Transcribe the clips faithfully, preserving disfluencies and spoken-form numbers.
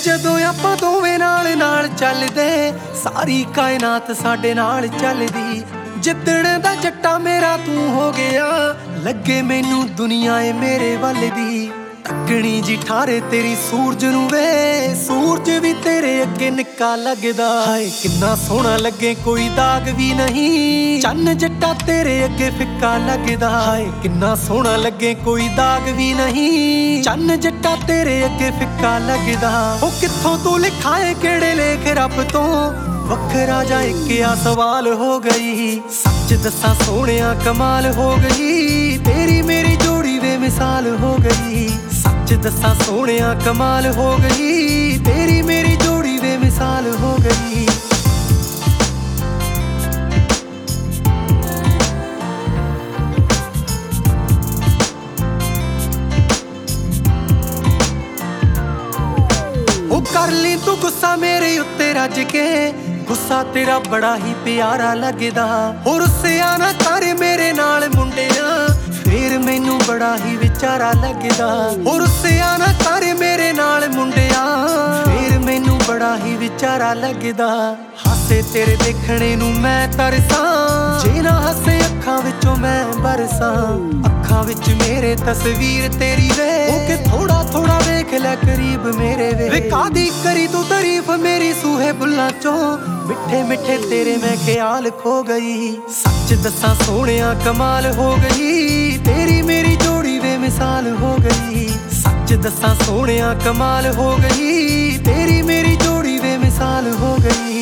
ਜਦੋਂ ਆਪਾਂ ਦੋਵੇਂ ਨਾਲ ਨਾਲ ਚੱਲਦੇ ਸਾਰੀ ਕਾਇਨਾਤ ਸਾਡੇ ਨਾਲ ਚੱਲਦੀ। ਜਿੱਦਣ ਦਾ ਜੱਟਾ ਮੇਰਾ ਤੂੰ ਹੋ ਗਿਆ ਲੱਗੇ ਮੈਨੂੰ ਦੁਨੀਆ ਏ ਮੇਰੇ ਵੱਲ ਦੀ। ਤੱਕਣੀ ਜੀ ਠਾਰੇ ਤੇਰੀ ਸੂਰਜ ਨੂੰ ਵੇ ਸੂਰਜ ਵੀ ਤੇਰੇ ਅੱਗੇ ਨਿੱਕਾ ਲੱਗਦਾ। ਹਾਏ ਕਿੰਨਾ ਸੋਹਣਾ ਲੱਗੇ ਕੋਈ ਦਾਗ ਵੀ ਨਹੀਂ ਚੰਨ ਜੱਟਾ ਤੇਰੇ ਅੱਗੇ ਫਿੱਕਾ ਲੱਗਦਾ। ਹਾਏ ਕਿੰਨਾ ਸੋਹਣਾ ਲੱਗੇ ਕੋਈ ਦਾਗ ਵੀ ਨਹੀਂ ਚੰਨ ਜੱਟਾ ਤੇਰੇ ਅੱਗੇ ਫਿੱਕਾ ਲੱਗਦਾ। ਉਹ ਕਿੱਥੋਂ ਤੂੰ ਲਿਖਾਏ ਕਿਹੜੇ ਲੇਖ ਰੱਬ ਤੋਂ ਵੱਖਰਾ ਜਾ ਇੱਕ ਆ ਸਵਾਲ ਹੋ ਗਈ। ਸੱਚ ਦੱਸਾਂ ਸੋਹਣਿਆ ਕਮਾਲ ਹੋ ਗਈ ਤੇਰੀ ਮੇਰੀ ਜੋੜੀ ਵੇ ਮਿਸਾਲ ਹੋ ਗਈ। ਸੱਚ ਦੱਸਾਂ ਸੋਹਣਿਆ ਕਮਾਲ ਹੋ ਗਈ ਤੇਰੀ ਮੇਰੀ ਜੋੜੀ ਵੇ ਮਿਸਾਲ ਹੋ ਗਈ। ਉਹ ਕਰ ਲਈ ਤੂੰ ਗੁੱਸਾ ਮੇਰੇ ਉੱਤੇ ਰੱਜ ਕੇ ਗੁੱਸਾ ਤੇਰਾ ਬੜਾ ਹੀ ਪਿਆਰਾ ਲੱਗਦਾ। ਹੋਰ ਰੁੱਸਿਆ ਨਾ ਕਰ ਮੇਰੇ ਨਾਲ ਮੁੰਡਿਆਂ ਫੇਰ ਮੈਨੂੰ ਬੜਾ ਹੀ ਵਿਚਾਰਾ ਲੱਗਦਾ। ਹੋਰ ਰੁੱਸਿਆ ਨਾ ਕਰ ਮੇਰੇ ਨਾਲ ਮੁੰਡਿਆਂ ਫੇਰ ਮੈਨੂੰ ਬੜਾ ਹੀ ਵਿਚਾਰਾ ਲੱਗਦਾ। ਹਾਸੇ ਤੇਰੇ ਦੇਖਣੇ ਨੂੰ ਮੈਂ ਤਰਸਾਂ ਜੇ ਨਾ ਹੱਸੇ ਅੱਖਾਂ ਵਿੱਚੋਂ ਮੈਂ ਬਰਸਾਂ। ਅੱਖਾਂ ਵਿੱਚ ਮੇਰੇ ਤਸਵੀਰ ਤੇਰੀ ਵੇ ਉਹ ਕਿ ਥੋੜਾ ਥੋੜਾ ਵੇਖ ਲੈ ਕਰੀਬ ਮੇਰੇ ਵੇ। ਵੇ ਕਾਦੀ ਕਰੀ ਤੂੰ ਤਾਰੀਫ ਮੇਰੀ ਸੂਹੇ ਬੁੱਲਾਂ ਚੋਂ ਮਿੱਠੇ ਮਿੱਠੇ ਤੇਰੇ ਮੈਂ ਖਿਆਲ ਖੋ ਗਈ। ਸੱਚ ਦੱਸਾਂ ਸੋਹਣਿਆ ਕਮਾਲ ਹੋ ਗਈ ਤੇਰੀ ਮੇਰੀ ਜੋੜੀ ਵੇ ਮਿਸਾਲ ਹੋ ਗਈ। ਸੱਚ ਦੱਸਾਂ ਸੋਹਣਿਆ ਕਮਾਲ ਹੋ ਗਈ ਤੇਰੀ ਮੇਰੀ ਜੋੜੀ ਵੇ ਮਿਸਾਲ ਹੋ ਗਈ।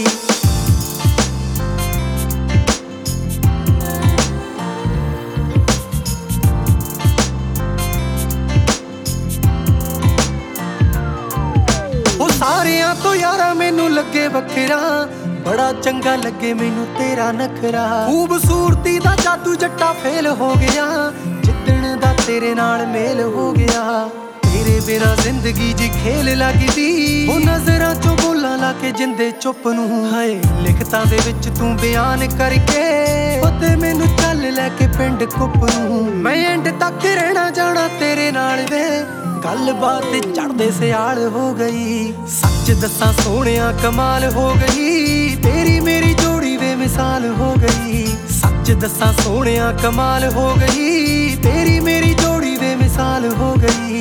ਉਹ ਸਾਰਿਆਂ ਤੋਂ ਯਾਰਾ ਮੈਨੂੰ ਲੱਗੇ ਵੱਖਰਾ ਬੜਾ ਚੰਗਾ ਲੱਗੇ ਮੈਨੂੰ ਤੇਰਾ ਨਖਰਾ। ਖੂਬਸੂਰਤੀ ਦਾ ਜਾਦੂ ਜੱਟਾ ਫੇਲ ਹੋ ਗਿਆ ਜਿੱਦਣ ਦਾ ਤੇਰੇ ਨਾਲ ਮੇਲ ਹੋ ਗਿਆ। ਤੇਰੇ ਬਿਨਾਂ ਜ਼ਿੰਦਗੀ ਜੀ ਖੇਲ ਲੱਗਦੀ ਉਹ ਨਜ਼ਰਾਂ ਚੋਂ ਬੋਲਾਂ ਲਾ ਕੇ ਜਿੰਦੇ ਚੁੱਪ ਨੂੰ। ਹਾਏ ਲਿਖਤਾਂ ਦੇ ਵਿੱਚ ਤੂੰ ਬਿਆਨ ਕਰਕੇ ਪਤੇ ਮੈਨੂੰ ਚੱਲ ਲੈ ਕੇ ਪਿੰਡ ਕੁੱਪ ਨੂੰ। ਮੈਂ ਐਂਡ ਤੱਕ ਰਹਿਣਾ ਜਾਣਾ ਤੇਰੇ ਨਾਲ ਵੇ ਗੱਲਬਾਤ ਚੜ੍ਹਦੇ ਸਿਆਲ ਹੋ ਗਈ। ਸੱਚ ਦੱਸਾਂ ਸੋਹਣਿਆ ਕਮਾਲ ਹੋ ਗਈ ਤੇਰੀ ਮੇਰੀ ਜੋੜੀ ਵੇ ਮਿਸਾਲ ਹੋ ਗਈ। ਸੱਚ ਦੱਸਾਂ ਸੋਹਣਿਆ ਕਮਾਲ ਹੋ ਗਈ ਤੇਰੀ ਮੇਰੀ ਜੋੜੀ ਵੇ ਮਿਸਾਲ ਹੋ ਗਈ।